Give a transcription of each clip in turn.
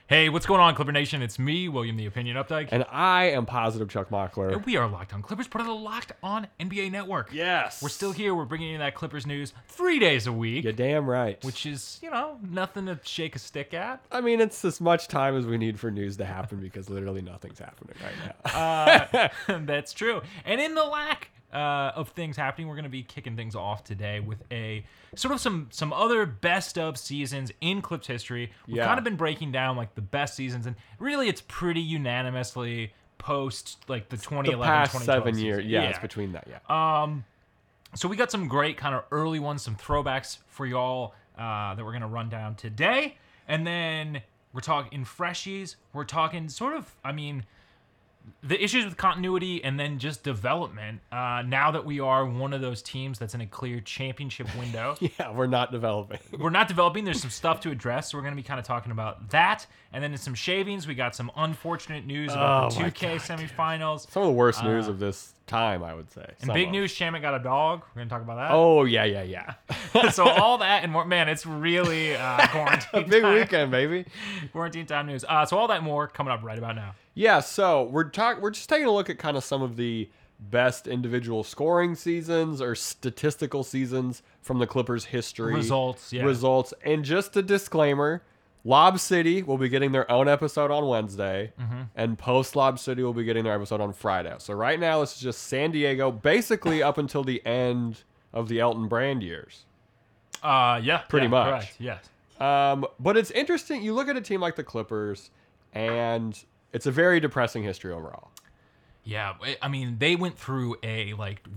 Hey, what's going on, Clipper Nation? It's me, William the Opinion Updike. And I am positive Chuck Mockler. And we are Locked On Clippers, part of the Locked On NBA Network. Yes. We're still here. We're bringing you that Clippers news 3 days a week. You're damn right. Which is, nothing to shake a stick at. I mean, it's as much time as we need for news to happen because literally nothing's happening right now. That's true. And in the lack of things happening, we're going to be kicking things off today with a sort of some other best of seasons in Clips history. We've kind of been breaking down like the best seasons, and really it's pretty unanimously post like the 2011, the past 2012 7 years. season. Yeah, it's between that. Yeah. So we got some great kind of early ones, some throwbacks for y'all that we're going to run down today. And then we're talking freshies. We're talking sort of, the issues with continuity and then just development now that we are one of those teams that's in a clear championship window. Yeah, we're not developing. We're not developing. There's some stuff to address. So we're going to be kind of talking about that. And then in some shavings, we got some unfortunate news about the 2K semifinals. Some of the worst news of this time, I would say. And big news, Shamit got a dog. We're going to talk about that. Oh, yeah. So all that and more. Man, it's really quarantine A big time. weekend, baby. Quarantine time news. So all that and more coming up right about now. Yeah, so we're just taking a look at kind of some of the best individual scoring seasons or statistical seasons from the Clippers' history. Results. And just a disclaimer, Lob City will be getting their own episode on Wednesday, and post Lob City will be getting their episode on Friday. So right now, this is just San Diego, basically up until the end of the Elton Brand years. Pretty much. Correct. Yes. But it's interesting. You look at a team like the Clippers, and it's a very depressing history overall. Yeah, they went through a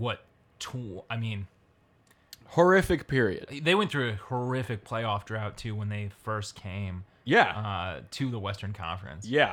horrific period. They went through a horrific playoff drought too when they first came. To the Western Conference. Yeah.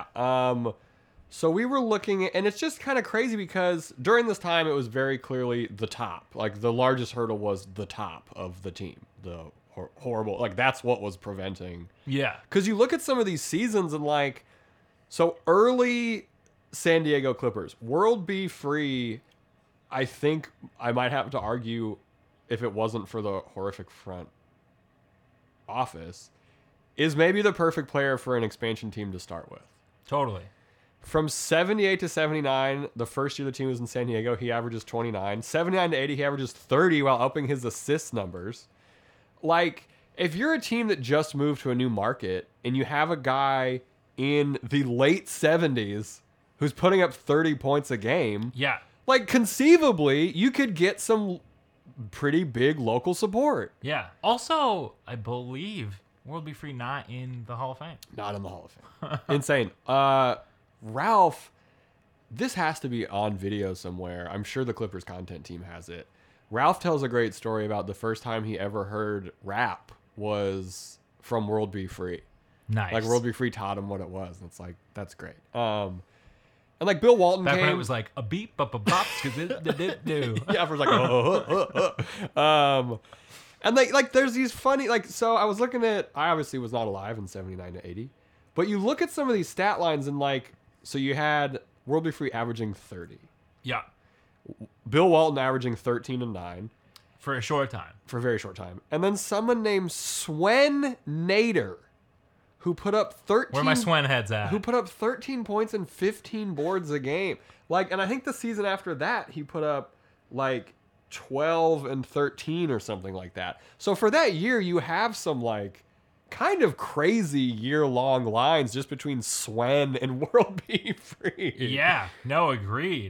So we were looking, and it's just kind of crazy because during this time it was very clearly the top. Like the largest hurdle was the top of the team. The horrible, like that's what was preventing. Yeah. Because you look at some of these seasons and like, so early San Diego Clippers, World B. Free, I think I might have to argue if it wasn't for the horrific front office, is maybe the perfect player for an expansion team to start with. Totally. From 78 to 79, the first year the team was in San Diego, he averages 29. 79 to 80, he averages 30 while upping his assist numbers. Like, if you're a team that just moved to a new market and you have a guy in the late 70s who's putting up 30 points a game, like conceivably you could get some pretty big local support. Yeah. Also, I believe World Be Free not in the Hall of Fame. Not in the Hall of Fame. Insane. Ralph, this has to be on video somewhere. I'm sure the Clippers content team has it. Ralph tells a great story about the first time he ever heard rap was from World Be Free. Nice. Like World Be Free taught him what it was. And it's like, that's great. And like Bill Walton back came. when it was like a beep, bop, bop, bop, do. Yeah, for like, and like there's these funny, like, so I was looking at, I obviously was not alive in 79 to 80, but you look at some of these stat lines and like, so you had World Be Free averaging 30. Yeah. Bill Walton averaging 13 and 9. For a short time. For a very short time. And then someone named Swen Nader, who put up 13. Where my Swen heads at? Who put up 13 points and 15 boards a game. Like, and I think the season after that, he put up like 12 and 13 or something like that. So for that year, you have some like kind of crazy year-long lines just between Swen and World Be Free. Yeah, no, agreed.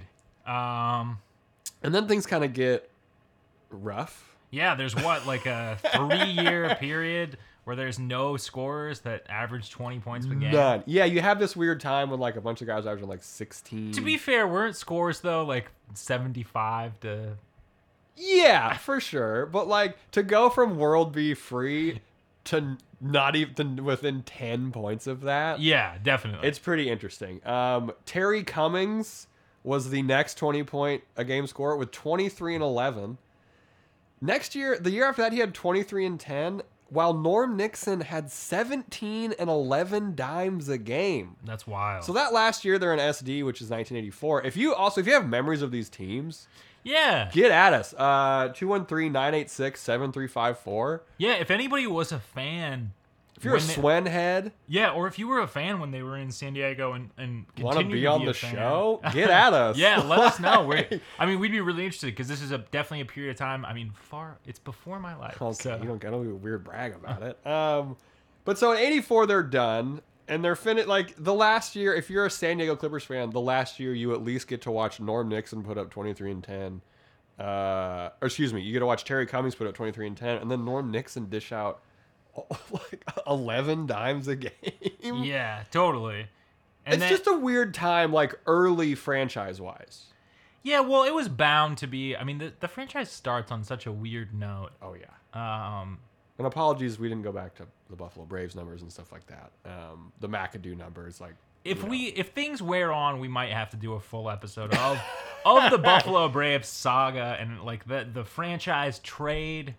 And then things kind of get rough. Yeah, there's like a 3-year period where there's no scorers that average 20 points per game. None. Yeah, you have this weird time when like a bunch of guys averaging like 16. To be fair, weren't scores though like 75 to... Yeah, for sure. But like to go from World Be Free to not even within 10 points of that. Yeah, definitely. It's pretty interesting. Terry Cummings was the next 20-point a game scorer with 23 and 11. Next year, the year after that, he had 23 and 10, while Norm Nixon had 17 and 11 dimes a game. That's wild. So that last year, they're in SD, which is 1984. If you have memories of these teams, yeah, get at us. 213-986-7354. Yeah, if anybody was a fan If you're a Swen head, yeah, or if you were a fan when they were in San Diego and want to continue be to on be the a fan, show, get at us. Yeah, let us know. We'd be really interested because this is definitely a period of time. I mean, it's before my life. Okay, So. you don't get a weird brag about it. But so in '84 they're done, and they're finished. Like the last year, if you're a San Diego Clippers fan, the last year you at least get to watch Norm Nixon put up 23 and 10. Or excuse me, you get to watch Terry Cummings put up 23 and 10, and then Norm Nixon dish out like 11 dimes a game. Yeah, totally. And it's just a weird time, like early franchise wise. Yeah, well, it was bound to be. I mean, the franchise starts on such a weird note. Oh yeah. And apologies, we didn't go back to the Buffalo Braves numbers and stuff like that. The McAdoo numbers, like if things wear on, we might have to do a full episode of the Buffalo Braves saga and like the franchise trade.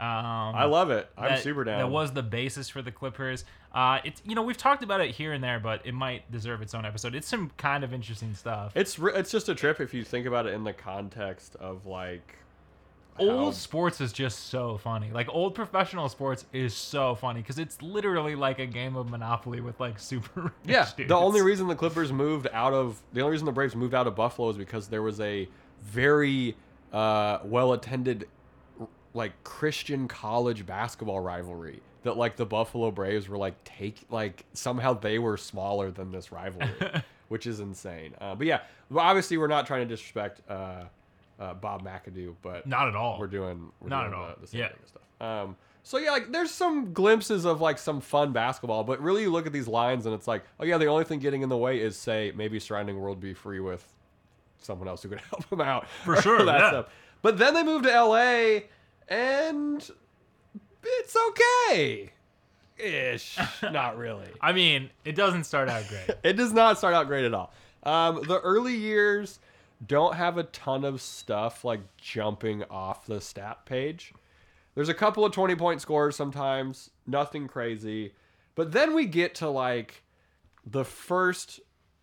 I love it. I'm super down. That was the basis for the Clippers. It's we've talked about it here and there, but it might deserve its own episode. It's some kind of interesting stuff. It's just a trip if you think about it in the context of like old sports is just so funny. Like old professional sports is so funny because it's literally like a game of Monopoly with like super rich dudes. The only reason the only reason the Braves moved out of Buffalo is because there was a very well attended like Christian college basketball rivalry that like the Buffalo Braves were like somehow they were smaller than this rivalry, which is insane. But yeah, obviously we're not trying to disrespect Bob McAdoo, but not at all. We're doing the same stuff. So yeah, like there's some glimpses of like some fun basketball, but really you look at these lines and it's like, oh yeah, the only thing getting in the way is say maybe Surrounding World be free with someone else who could help them out for sure. That stuff. But then they moved to LA. And it's okay. Ish. Not really. I mean, it doesn't start out great. It does not start out great at all. The early years don't have a ton of stuff like jumping off the stat page. There's a couple of 20-point scores sometimes. Nothing crazy. But then we get to like the first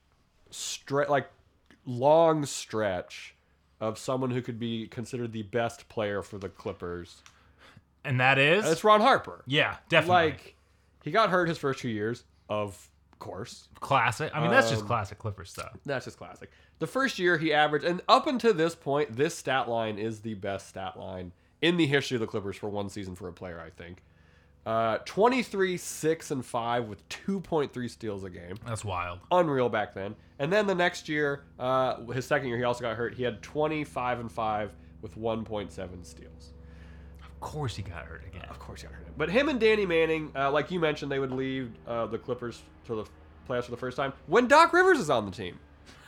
long stretch of someone who could be considered the best player for the Clippers. And that is? It's Ron Harper. Yeah, definitely. Like, he got hurt his first 2 years, of course. Classic. I mean, that's just classic Clippers stuff. That's just classic. The first year he averaged, and up until this point, this stat line is the best stat line in the history of the Clippers for one season for a player, I think. 23, 6, and 5 with 2.3 steals a game. That's wild. Unreal back then. And then the next year, his second year, he also got hurt. He had 25 and 5 with 1.7 steals. Of course he got hurt again. Of course he got hurt. But him and Danny Manning, like you mentioned, they would leave the Clippers to the playoffs for the first time when Doc Rivers is on the team.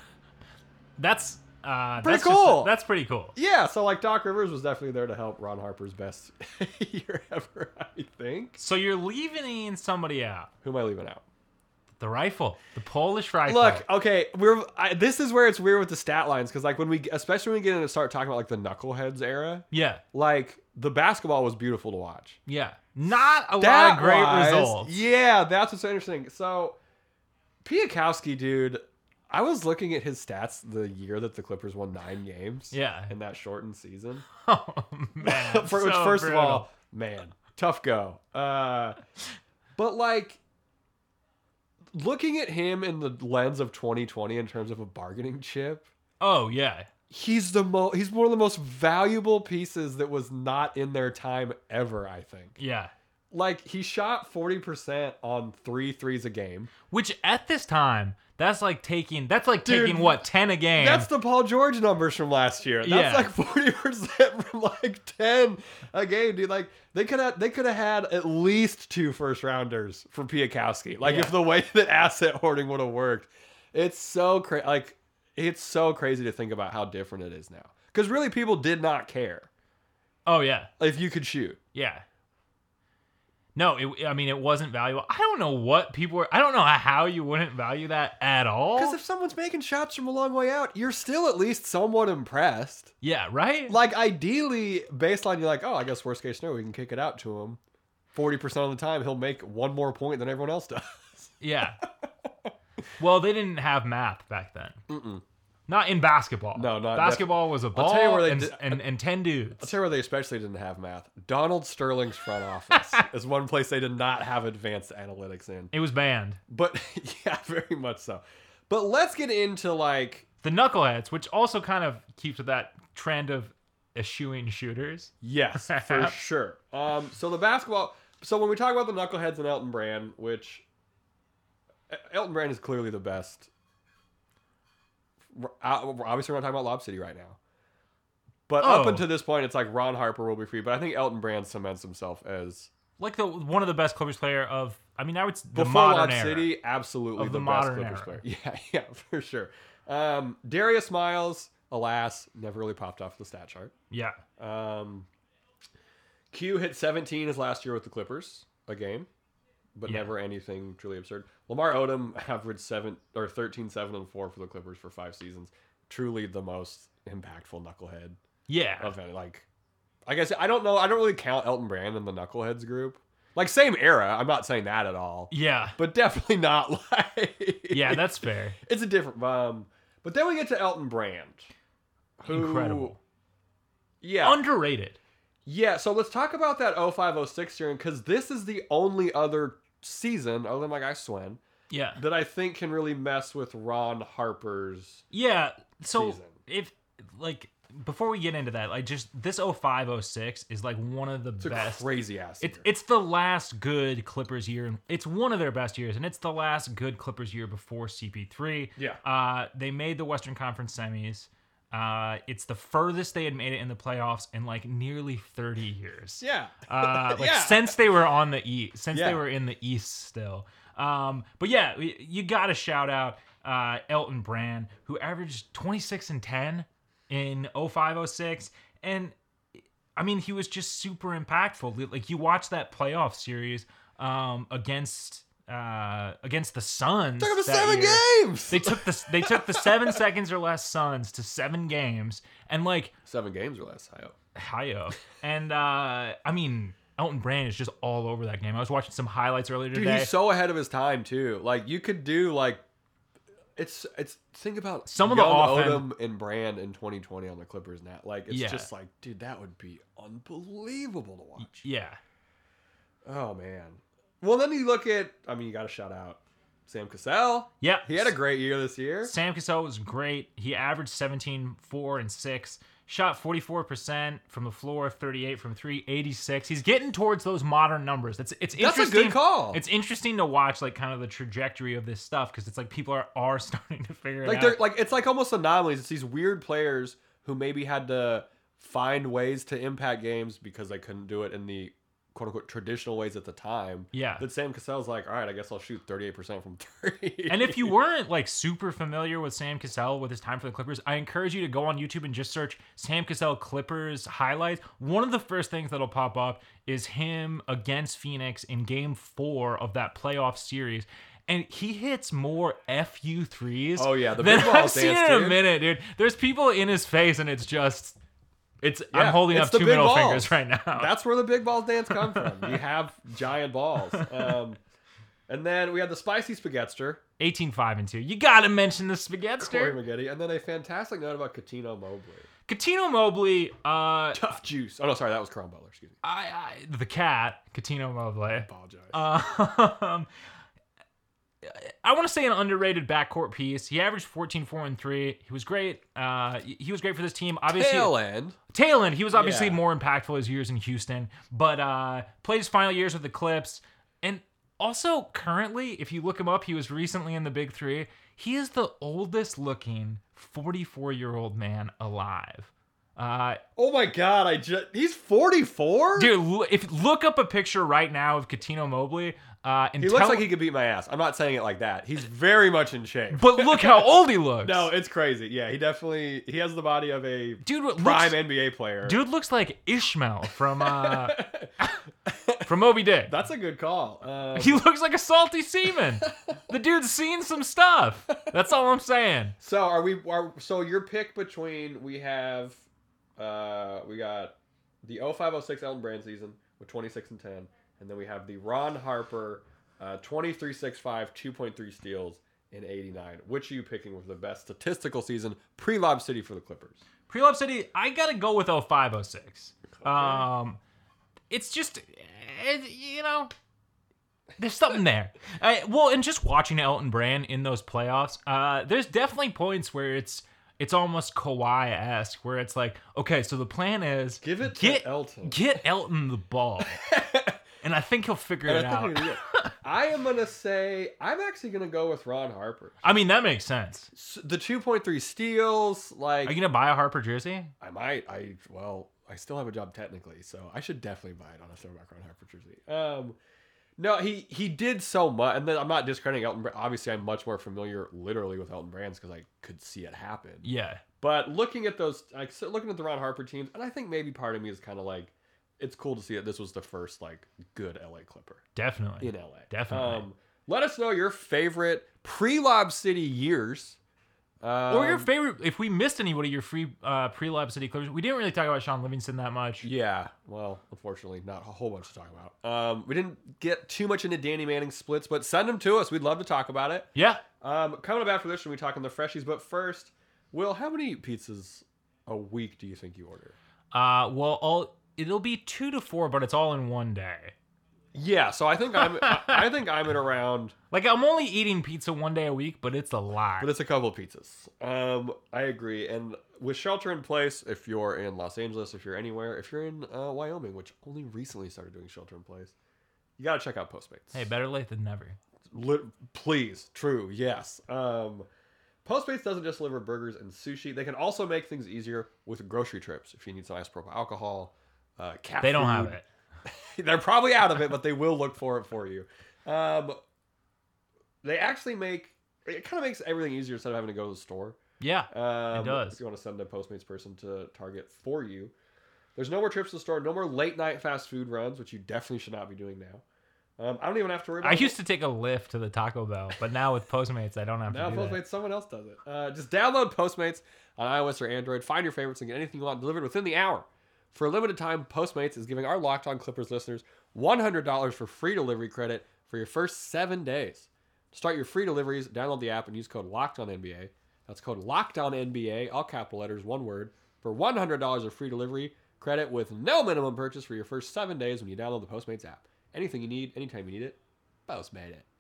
That's pretty cool. That's pretty cool. Yeah, so like Doc Rivers was definitely there to help Ron Harper's best year ever, I think. So you're leaving somebody out. Who am I leaving out? The rifle, the Polish rifle. Look, okay, this is where it's weird with the stat lines because like especially when we get into start talking about like the Knuckleheads era. Yeah. Like the basketball was beautiful to watch. Yeah. Not a lot of great results. Yeah, that's what's so interesting. So Piakowski, dude, I was looking at his stats the year that the Clippers won 9 games. Yeah. In that shortened season. Oh man. First of all, man, tough go. But like looking at him in the lens of 2020 in terms of a bargaining chip. Oh yeah. He's one of the most valuable pieces that was not in their time ever, I think. Yeah. Like he shot 40% on 3 threes a game, which at this time that's like taking what, 10 a game. That's the Paul George numbers from last year. That's like 40% from like 10 a game, dude. Like they could have had at least 2 first rounders for Piakowski. Like if the way that asset hoarding would have worked. It's so crazy. Like it's so crazy to think about how different it is now. Because really people did not care. Oh yeah. If you could shoot. Yeah. No, it wasn't valuable. I don't know what people were. I don't know how you wouldn't value that at all. Because if someone's making shots from a long way out, you're still at least somewhat impressed. Yeah, right? Like, ideally, baseline, you're like, oh, I guess worst case scenario, we can kick it out to him. 40% of the time, he'll make one more point than everyone else does. Yeah. Well, they didn't have math back then. Not in basketball. No, not basketball was a ball tell you where they and 10 dudes. I'll tell you where they especially didn't have math. Donald Sterling's front office is one place they did not have advanced analytics in. It was banned. But yeah, very much so. But let's get into like the knuckleheads, which also kind of keeps with that trend of eschewing shooters. Yes, for sure. So the basketball. So when we talk about the knuckleheads and Elton Brand, which Elton Brand is clearly the best. Obviously, we're not talking about Lob City right now. But up until this point, it's like Ron Harper will be free. But I think Elton Brand cements himself as like one of the best Clippers player of. I mean, now it's the before modern Lob era. City, absolutely of the the best modern Clippers era. player. Yeah, for sure. Darius Miles, alas, never really popped off the stat chart. Yeah. Q hit 17 his last year with the Clippers a game, but Yeah. never anything truly absurd. Lamar Odom averaged 13, 7, and 4 for the Clippers for 5 seasons. Truly the most impactful knucklehead Yeah. of any. Like, I guess I don't know. I don't really count Elton Brand in the knuckleheads group. Like same era. I'm not saying that at all. Yeah. But definitely not like. Yeah, that's fair. It's a different. But then we get to Elton Brand. Who, Incredible. Yeah. Underrated. Yeah, so let's talk about that 05-06 season, because this is the only other season, other than my guy Swen, Yeah. that I think can really mess with Ron Harper's Yeah. So season. if like before we get into that, like just this 05-06 is like one of the It's best. a crazy ass year. It's the last good Clippers year, and it's one of their best years, and it's the last good Clippers year before CP3. Yeah. They made the Western Conference semis. It's the furthest they had made it in the playoffs in like nearly 30 years. Yeah. Since they were on the East, since Yeah. they were in the East still. But yeah, you got to shout out Elton Brand, who averaged 26 and 10 in 05-06, and I mean he was just super impactful. Like you watch that playoff series against the Suns. Took him to that 7 year. games. They took the 7 seconds or less Suns to 7 games, and like 7 games or less. high up. And I mean Elton Brand is just all over that game. I was watching some highlights earlier Dude, today. he's so ahead of his time too. Like you could do like it's think about Some of the young offense- Odom and Brand in 2020 on the Clippers now. Like it's Yeah. just like, dude, that would be unbelievable to watch. Yeah. Oh man. Well, then you look at. I mean, you got to shout out Sam Cassell. Yeah. He had a great year this year. Sam Cassell was great. He averaged 17, 4, and 6. Shot 44% from the floor, 38 from 3, 86. He's getting towards those modern numbers. It's That's a interesting. good call. It's interesting to watch like kind of the trajectory of this stuff because it's like people are starting to figure Like it they're out. like it's like almost anomalies. It's these weird players who maybe had to find ways to impact games because they couldn't do it in the quote unquote traditional ways at the time. Yeah. That Sam Cassell's like, all right, I guess I'll shoot 38% from 3. And if you weren't like super familiar with Sam Cassell with his time for the Clippers, I encourage you to go on YouTube and just search Sam Cassell Clippers highlights. One of the first things that'll pop up is him against Phoenix in game 4 of that playoff series. And he hits more FU threes Oh, yeah, the than big ball I've seen dance, in a dude. minute, dude. There's people in his face and it's just I'm Yeah, holding it's up the 2 big middle balls. fingers right now. That's where the big balls dance come from. You have giant balls. And then we had the spicy spaghettster, 18, 5, and 2. You gotta mention the Corey Spaghetster. Maggette, and then a fantastic note about Katino Mobley. Katino Mobley, Tough juice. Oh no, sorry, that was Cron Butler. Excuse me. the cat, Katino Mobley. Apologize. I want to say an underrated backcourt piece. He averaged 14, 4, and 3. He was great. He was great for this team. Obviously, Tail end. Tail end. He was obviously Yeah. more impactful his years in Houston, but played his final years with the Clips. And also, currently, if you look him up, he was recently in the Big Three. He is the oldest looking 44-year-old man alive. Oh my god, he's 44? Dude, look up a picture right now of Katino Mobley. And He looks like he could beat my ass. I'm not saying it like that. He's very much in shape. But look how old he looks. No, it's crazy. Yeah, he has the body of a Dude prime looks, NBA player. dude looks like Ishmael from Moby Dick. That's a good call. He looks like a salty seaman. The dude's seen some stuff. That's all I'm saying. So so your pick between we got the 05-06 Elton Brand season with 26 and 10, and then we have the Ron Harper 23-6-5 2.3 steals and 89. Which are you picking with the best statistical season pre-Lob City for the Clippers? Pre-Lob City, I gotta go with 05-06. It's just, there's something there. And just watching Elton Brand in those playoffs, there's definitely points where it's almost Kawhi-esque, where it's like, okay, so the plan is to Elton. Get Elton the ball. And I think he'll figure it out. I am going to say, I'm actually going to go with Ron Harper. I mean, that makes sense. The 2.3 steals, Are you going to buy a Harper jersey? I might. I still have a job technically, so I should definitely buy it on a throwback Ron Harper jersey. No, he did so much, and then I'm not discrediting Elton Brand. Obviously, I'm much more familiar literally with Elton Brand's because I could see it happen. Yeah. But looking at those, looking at the Ron Harper teams, and I think maybe part of me is kind of like, it's cool to see that this was the first good LA Clipper. Definitely. In LA. Definitely. Let us know your favorite pre-Lob City years. Or your favorite, if we missed anybody, your free pre-Lob City Clippers. We didn't really talk about Sean Livingston that much. Yeah, well, unfortunately, not a whole bunch to talk about. We didn't get too much into Danny Manning splits, but send them to us. We'd love to talk about it. Yeah. Coming up after this, when we talk on the freshies, but first, Will, how many pizzas a week do you think you order? It'll be 2 to 4, but it's all in one day. Yeah, so I think I'm at around. I'm only eating pizza one day a week, but it's a lot. But it's a couple of pizzas. I agree. And with shelter in place, if you're in Los Angeles, if you're anywhere, if you're in Wyoming, which only recently started doing shelter in place, you got to check out Postmates. Hey, better late than never. Please, true, yes. Postmates doesn't just deliver burgers and sushi. They can also make things easier with grocery trips. If you need some isopropyl alcohol, cat They don't food. have it. They're probably out of it, but they will look for it for you. They actually it kind of makes everything easier instead of having to go to the store. Yeah, it does. If you want to send a Postmates person to Target for you. There's no more trips to the store, no more late night fast food runs, which you definitely should not be doing now. I don't even have to worry about it. I used to take a Lyft to the Taco Bell, but now with Postmates, I don't have to do Postmates, that. someone else does it. Just download Postmates on iOS or Android. Find your favorites and get anything you want delivered within the hour. For a limited time, Postmates is giving our Locked On Clippers listeners $100 for free delivery credit for your first 7 days. To start your free deliveries, download the app and use code LOCKEDONNBA. That's code LOCKEDONNBA, all capital letters, one word, for $100 of free delivery credit with no minimum purchase for your first 7 days when you download the Postmates app. Anything you need, anytime you need it, Postmate it.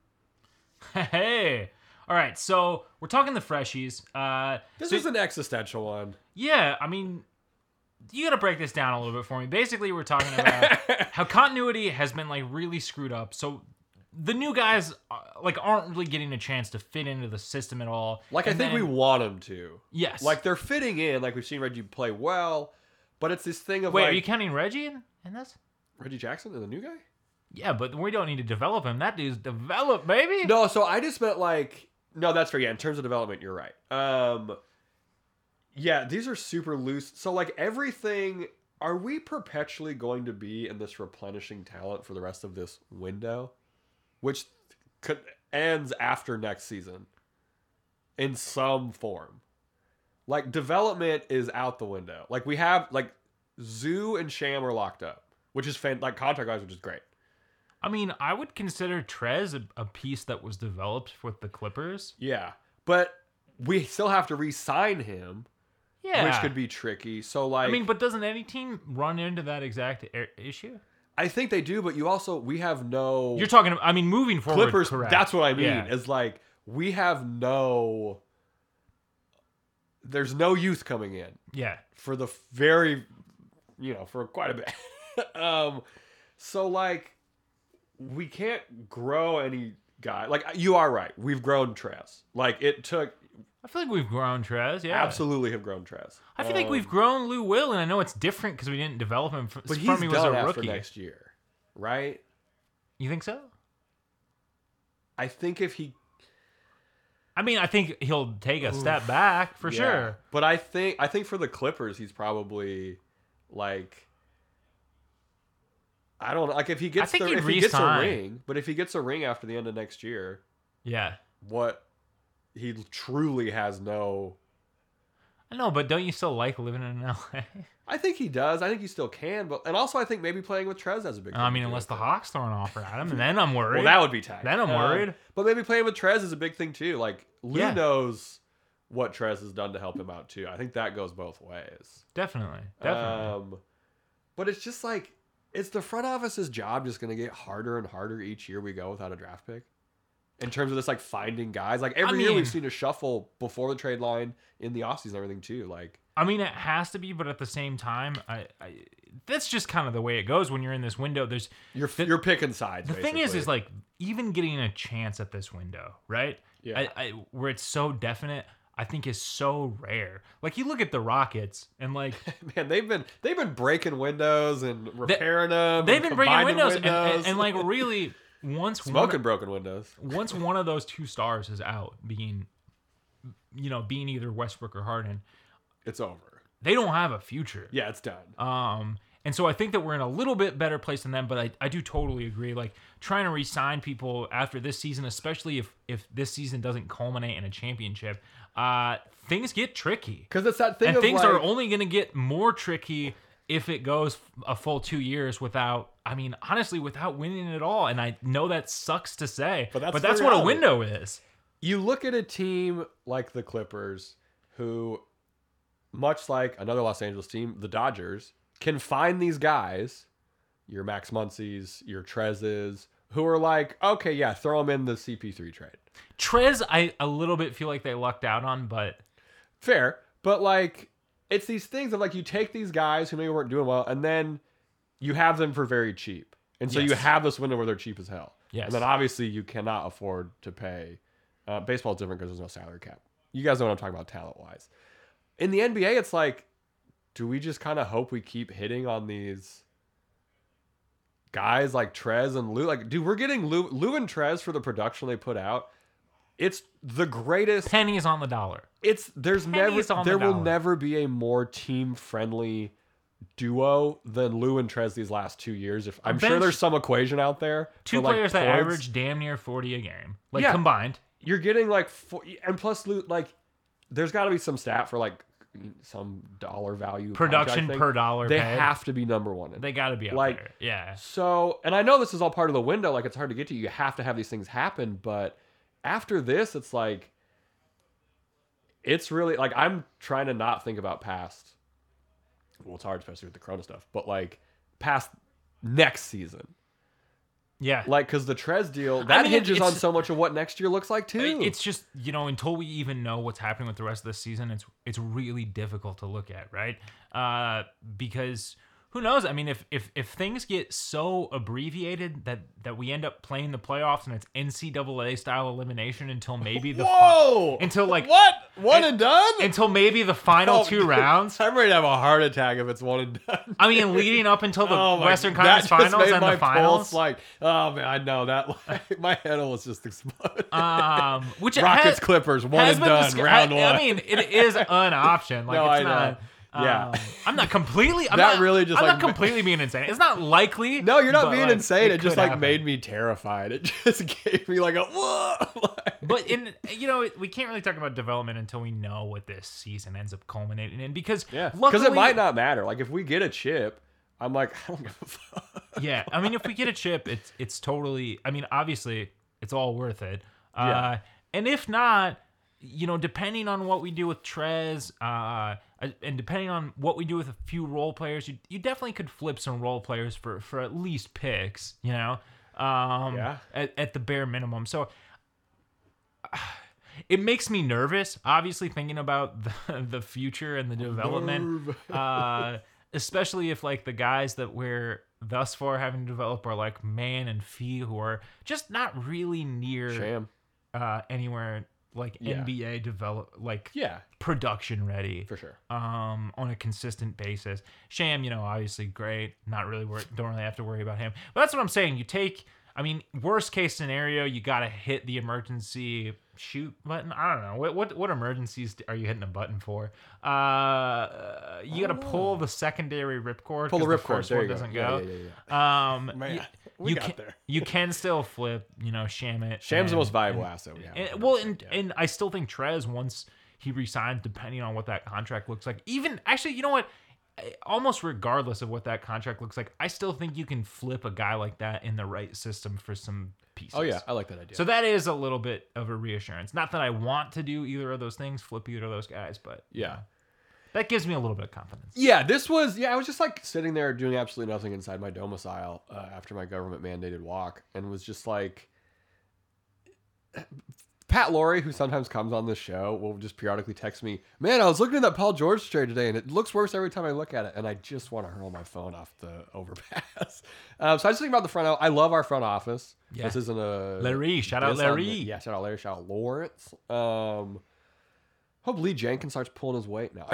Hey! All right, so we're talking the freshies. This is an existential one. Yeah, I mean, you got to break this down a little bit for me. Basically, we're talking about how continuity has been really screwed up. So the new guys aren't really getting a chance to fit into the system at all. I think we want them to. Yes. They're fitting in. We've seen Reggie play well, but it's this thing of Wait, are you counting Reggie in this? Reggie Jackson and the new guy? Yeah, but we don't need to develop him. That dude's developed, baby. No, so I just meant no, that's fair. Yeah, in terms of development, you're right. Yeah, these are super loose. So everything, are we perpetually going to be in this replenishing talent for the rest of this window? Which ends after next season in some form. Development is out the window. We have, Zoo and Sham are locked up, which is contract-wise, which is great. I mean, I would consider Trez a piece that was developed with the Clippers. Yeah, but we still have to re-sign him. Yeah. Which could be tricky. So, I mean, but doesn't any team run into that exact issue? I think they do, but we have no... You're talking, I mean, moving forward, Clippers, correct. That's what I mean. Yeah. Is we have no... There's no youth coming in. Yeah. For the very... for quite a bit. So, we can't grow any guy. You are right. We've grown Trez. It took... I feel like we've grown Trez, yeah. Absolutely have grown Trez. I feel like we've grown Lou Will, and I know it's different because we didn't develop him but he's from he was done a after rookie. next year, right? You think so? I think if he... I mean, I think he'll take a step back, for sure. But I think for the Clippers, he's probably, I don't know. If he gets a ring, but if he gets a ring after the end of next year, yeah, he truly has no. I know, but don't you still like living in LA? I think he does. I think he still can, and also I think maybe playing with Trez has a big. I mean, unless the Hawks throw an offer at him, and then I'm worried. Well, that would be tight. Then I'm worried. But maybe playing with Trez is a big thing too. Like Lou Yeah. knows what Trez has done to help him out too. I think that goes both ways. Definitely. But it's just like it's the front office's job just going to get harder and harder each year we go without a draft pick. In terms of this, like finding guys, like every year we've seen a shuffle before the trade line in the offseason and everything too. Like, I mean, it has to be, but at the same time, I that's just kind of the way it goes when you're in this window. There's you're picking sides. The thing is like even getting a chance at this window, right? Yeah. Where it's so definite, I think is so rare. Like you look at the Rockets and like, man, they've been breaking windows and repairing them. They've been breaking windows. And like really. Once broken windows. Once one of those two stars is out, being either Westbrook or Harden, it's over. They don't have a future. Yeah, it's done. And so I think that we're in a little bit better place than them, but I do totally agree. Like trying to re-sign people after this season, especially if this season doesn't culminate in a championship, things get tricky. Because it's that thing, and of things like, are only going to get more tricky if it goes a full 2 years without winning it all. And I know that sucks to say, but that's what a window is. You look at a team like the Clippers, who, much like another Los Angeles team, the Dodgers, can find these guys, your Max Muncies, your Trezes, who are like, okay, yeah, throw them in the CP3 trade. Trez, I a little bit feel like they lucked out on, but... Fair, but like... It's these things of like you take these guys who maybe weren't doing well, and then you have them for very cheap, and so you have this window where they're cheap as hell. Yes. And then obviously you cannot afford to pay. Baseball is different because there's no salary cap. You guys know what I'm talking about talent wise. In the NBA, it's like, do we just kind of hope we keep hitting on these guys like Trez and Lou? Like, dude, we're getting Lou and Trez for the production they put out. It's the greatest. Pennies on the dollar. There will never be a more team friendly duo than Lou and Trez these last 2 years. I'm sure there's some equation out there. Two players that average damn near 40 a game, combined. You're getting like, and plus Lou, like, there's got to be some stat for like some dollar value production per dollar. They have to be number one. They got to be up there. Yeah. So, and I know this is all part of the window. Like, it's hard to get to. You have to have these things happen, but. After this, it's like, it's really, like, I'm trying to not think about past, well, it's hard, especially with the Corona stuff, but, like, past next season. Yeah. Like, because the Trez deal, that hinges on so much of what next year looks like, too. It's just, until we even know what's happening with the rest of the season, it's really difficult to look at, right? Because... Who knows? I mean, if things get so abbreviated that we end up playing the playoffs and it's NCAA style elimination until maybe the until like what one and done until maybe the final two rounds. I'm ready to have a heart attack if it's one and done. I mean, leading up until the Western Conference Finals and the finals. Like, oh man, I know that. Like, my head was just exploding. Which Rockets Clippers one and done round one. I mean, it is an option. Like, no, it's I not. know. Yeah, I'm not completely. I'm not completely being insane. It's not likely. No, you're not being insane. It just like made me terrified. It just gave me like a whoa. But we can't really talk about development until we know what this season ends up culminating in because it might not matter. Like if we get a chip, I'm like I don't give a fuck. Yeah, I mean if we get a chip, it's totally. I mean obviously it's all worth it. And if not. Depending on what we do with Trez, and depending on what we do with a few role players, you definitely could flip some role players for at least picks, at the bare minimum. So it makes me nervous, obviously, thinking about the future and the development, especially if like the guys that we're thus far having to develop are like Man and Fee, who are just not really near anywhere. Like NBA production ready for sure. On a consistent basis. Sham, obviously great. Not really don't really have to worry about him. But that's what I'm saying. Worst case scenario, you gotta hit the emergency shoot button. I don't know what emergencies are you hitting a button for? You gotta pull the secondary ripcord. Pull the ripcord. There you doesn't go. Man, we got there. You can still flip. Sham it. Sham's the most valuable asset we have. And I still think Trez once he resigns, depending on what that contract looks like. Even actually, you know what? Almost regardless of what that contract looks like, I still think you can flip a guy like that in the right system for some pieces. Oh yeah, I like that idea. So that is a little bit of a reassurance. Not that I want to do either of those things, flip either of those guys, but yeah. that gives me a little bit of confidence. Yeah, I was just like sitting there doing absolutely nothing inside my domicile after my government mandated walk, and was just like, Pat Lorre, who sometimes comes on this show, will just periodically text me, man, I was looking at that Paul George trade today, and it looks worse every time I look at it, and I just want to hurl my phone off the overpass. So I was thinking about the front. I love our front office. Yeah. This isn't a Larry, shout out Larry. Yeah, shout out Larry, shout out Lawrence. Hope Lee Jenkins starts pulling his weight now.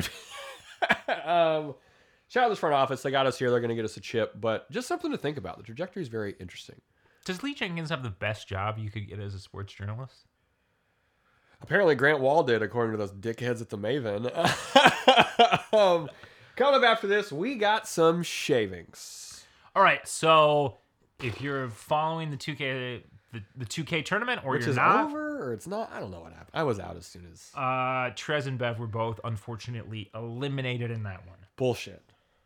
Shout out this front office. They got us here. They're going to get us a chip, but just something to think about. The trajectory is very interesting. Does Lee Jenkins have the best job you could get as a sports journalist? Apparently Grant Wall did, according to those dickheads at the Maven. Coming up after this, we got some shavings. All right, so if you're following the 2K the 2K tournament, or Which you're is not, over, or it's not, I don't know what happened. I was out as soon as Trez and Bev were both unfortunately eliminated in that one. bullshit.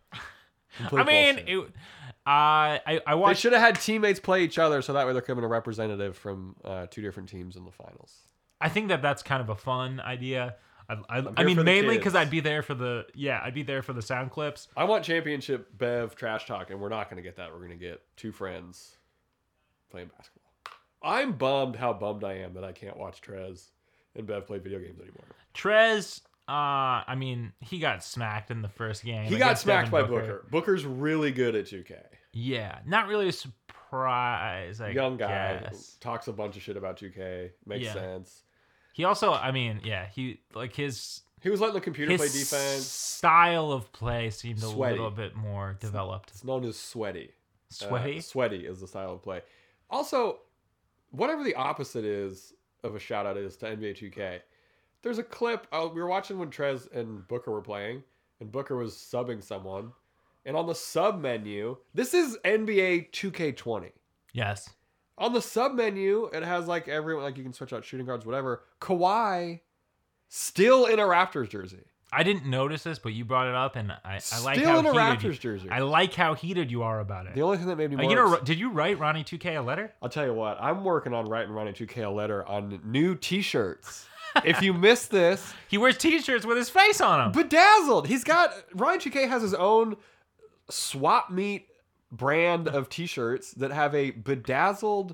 I mean, bullshit. I They watched. should have had teammates play each other, so that way there could have been a representative from two different teams in the finals. I think that's kind of a fun idea. I here mean, for the mainly kids. because I'd be there for the sound clips. I want championship Bev trash talk, and we're not going to get that. We're going to get two friends playing basketball. I'm bummed how bummed I am that I can't watch Trez and Bev play video games anymore. Trez, I mean, he got smacked in the first game. He got against smacked by Devin Booker. Booker's really good at 2K. Yeah, not really a surprise. I Young guy, guess. talks a bunch of shit about 2K. Makes Yeah. sense. He also, I mean, yeah, he like his He was letting the computer play defense. style of play seemed Sweaty. a little bit more developed. It's known as sweaty. Sweaty? Sweaty is the style of play. Also, whatever the opposite is of a shout out is to NBA 2K. There's a clip. We were watching when Trez and Booker were playing, and Booker was subbing someone. And on the sub menu, this is NBA 2K20. Yes. On the sub menu, it has like everyone, like you can switch out shooting guards, whatever. Kawhi, still in a Raptors jersey. I didn't notice this, but you brought it up, and I like Still how in a heated Raptors you, jersey. I like how heated you are about it. The only thing that made me more... You know, did you write Ronnie 2K a letter? I'll tell you what, I'm working on writing Ronnie 2K a letter on new t-shirts. If you missed this... He wears t-shirts with his face on them. Bedazzled! Ronnie 2K has his own swap meet brand of t-shirts that have a bedazzled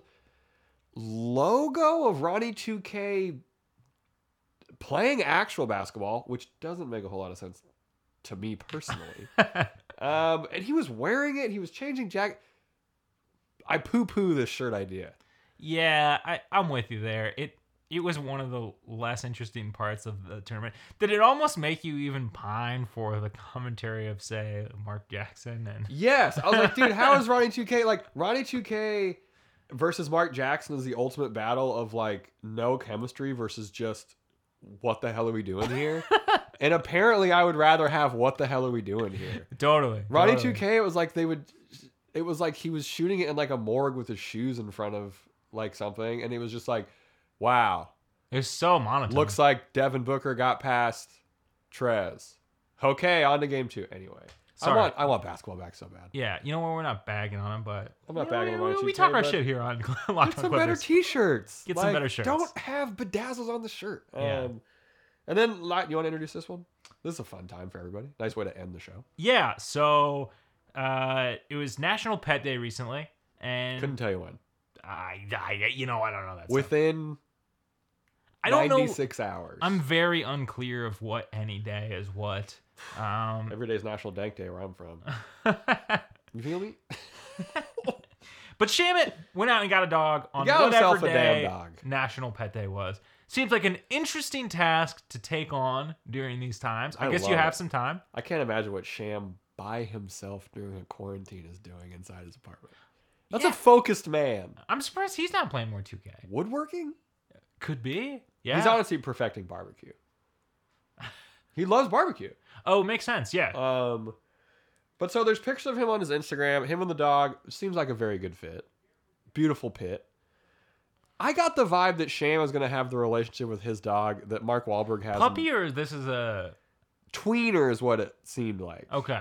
logo of Ronnie 2K playing actual basketball, which doesn't make a whole lot of sense to me personally. And he was wearing it. He was changing jacket. I poo-poo this shirt idea. Yeah, I'm with you there. It was one of the less interesting parts of the tournament. Did it almost make you even pine for the commentary of, say, Mark Jackson? And Yes. I was like, dude, how is Ronnie 2K... Like, Ronnie 2K versus Mark Jackson is the ultimate battle of, like, no chemistry versus just what the hell are we doing here? And apparently I would rather have what the hell are we doing here? Totally. Ronnie totally. 2K, it was like he was shooting it in like a morgue with his shoes in front of like something, and it was just like, wow. It was so monotone. Looks like Devin Booker got past Trez. Okay, on to game 2. Anyway, Sorry. I want basketball back so bad. Yeah, you know what? We're not bagging on him, but I'm not you know, bagging on Ronnie 2K. we talk our but shit here on Get Locked On some better Clippers. t-shirts. Get some better shirts. Don't have bedazzles on the shirt. Yeah. And then, you want to introduce this one? This is a fun time for everybody. Nice way to end the show. Yeah, so it was National Pet Day recently, and Couldn't tell you when. I don't know that. stuff. Within I don't 96 hours. I'm very unclear of what any day is what. Every day is National Dank Day where I'm from. You feel me? But Shamit went out and got a dog on got whatever himself a day damn dog. National Pet Day was. Seems like an interesting task to take on during these times. I guess you love have it. some time. I can't imagine what Sham by himself during a quarantine is doing inside his apartment. That's Yeah. a focused man. I'm surprised he's not playing more 2K. Woodworking? Could be. Yeah. He's honestly perfecting barbecue. He loves barbecue. Oh, makes sense. Yeah. But so there's pictures of him on his Instagram. Him and the dog seems like a very good fit. Beautiful pit. I got the vibe that Sham is going to have the relationship with his dog that Mark Wahlberg has. Puppy, or this is a tweener is what it seemed like. okay.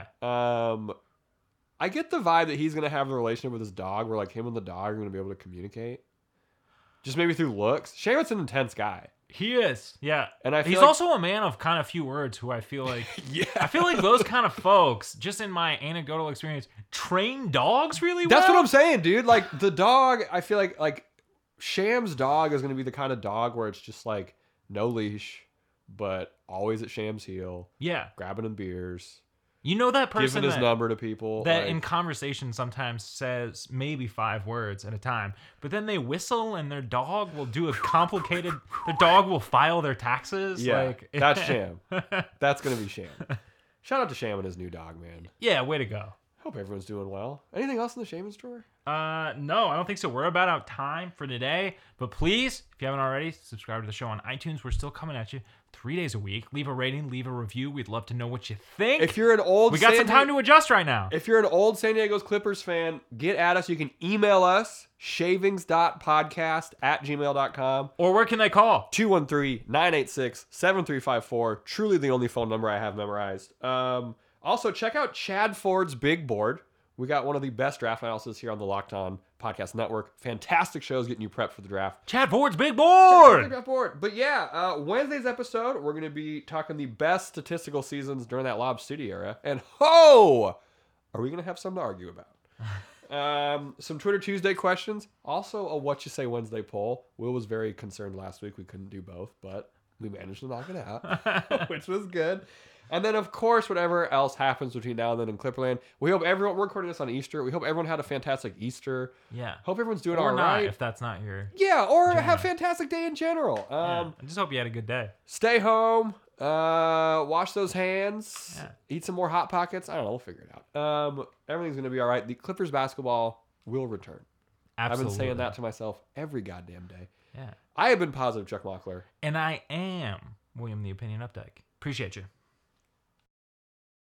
I get the vibe that he's going to have the relationship with his dog where like him and the dog are going to be able to communicate. Just maybe through looks. Shamit's an intense guy. He is, yeah. And I feel he's like, also a man of kind of few words who I feel like yeah. I feel like those kind of folks, just in my anecdotal experience, train dogs really well. That's what I'm saying, dude. Like the dog, I feel like Sham's dog is going to be the kind of dog where it's just like no leash, but always at Sham's heel. Yeah. Grabbing him beers. You know that person giving his number to people. that like, in conversation sometimes says maybe 5 words at a time, but then they whistle and their dog will do a complicated. The dog will file their taxes. yeah, like, that's Sham. That's gonna be Sham. Shout out to Sham and his new dog, man. Yeah, way to go. Hope everyone's doing well. Anything else in the Shaman's drawer? No, I don't think so. We're about out of time for today, but please, if you haven't already, subscribe to the show on iTunes. We're still coming at you 3 days a week. Leave a rating, leave a review. We'd love to know what you think. If you're an old, we got some time to adjust right now. If you're an old San Diego's Clippers fan, get at us. You can email us, shavings.podcast@gmail.com. Or where can they call? 213-986-7354. Truly the only phone number I have memorized. Also, check out Chad Ford's Big Board. We got one of the best draft analysis here on the Locked On Podcast Network. Fantastic shows getting you prepped for the draft. Chad Ford's Big Board! Draft board. But yeah, Wednesday's episode, we're going to be talking the best statistical seasons during that Lob City era. And are we going to have something to argue about? Some Twitter Tuesday questions. Also a What You Say Wednesday poll. Will was very concerned last week we couldn't do both, but we managed to knock it out, which was good. And then, of course, whatever else happens between now and then in Clipperland, we hope everyone, we're recording this on Easter, we hope everyone had a fantastic Easter. Yeah. Hope everyone's doing or all not, right. if that's not your... Yeah, or Jam. have a fantastic day in general. I just hope you had a good day. Stay home, wash those hands, eat some more Hot Pockets. I don't know, we'll figure it out. Everything's going to be all right. The Clippers basketball will return. Absolutely. I've been saying that to myself every goddamn day. Yeah. I have been positive, Chuck Mockler. And I am William the Opinion Updike. Appreciate you.